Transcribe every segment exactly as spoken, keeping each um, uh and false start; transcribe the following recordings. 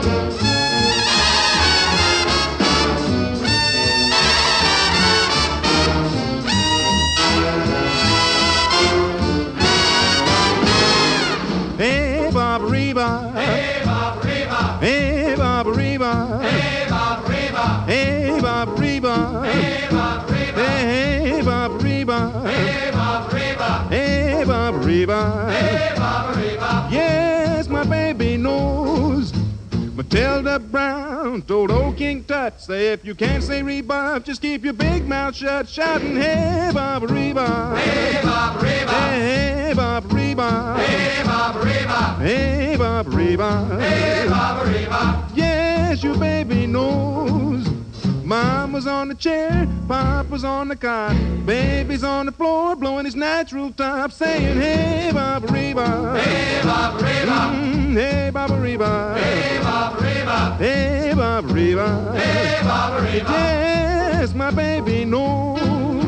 Hey, Baba Reba. Hey, Baba Reba. Hey, Baba Reba. Hey, Baba Reba. Hey, Baba Reba. Hey, Baba Reba. Hey, Baba Reba. Hey, Baba Reba. Hey, Baba Reba. Hey, Baba Reba. Yes, my baby knows. Matilda Brown told old King Tut, say if you can't say rebuff, just keep your big mouth shut, shouting, hey, Baba Reba. Hey, Baba Reba. Hey, Baba Reba. Hey, Baba Reba. Hey, Baba Reba. Hey, Baba Reba. Yes, your baby knows. Mom was on the chair, Pop was on the cot, baby's on the floor blowing his natural top, saying, hey, Baba Reba. Hey, Baba Reba. Mm, hey, Baba Reba. Hey, Baba Reba. Hey, Baba Reba. Hey, Baba Reba. Yes, my baby knows.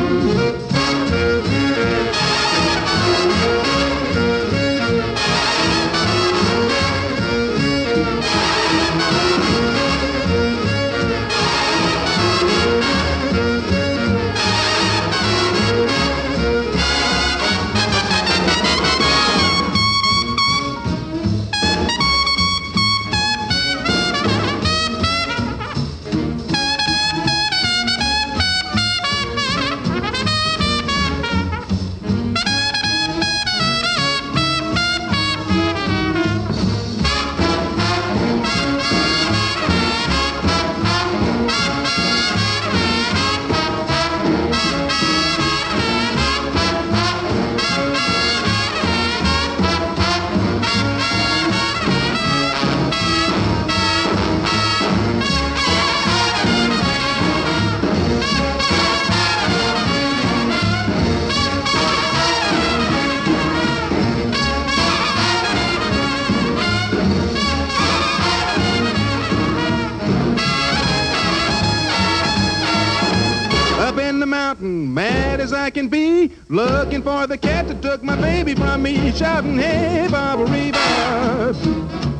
Up in the mountain, mad as I can be, looking for the cat that took my baby from me, shouting, hey, Baba Reba.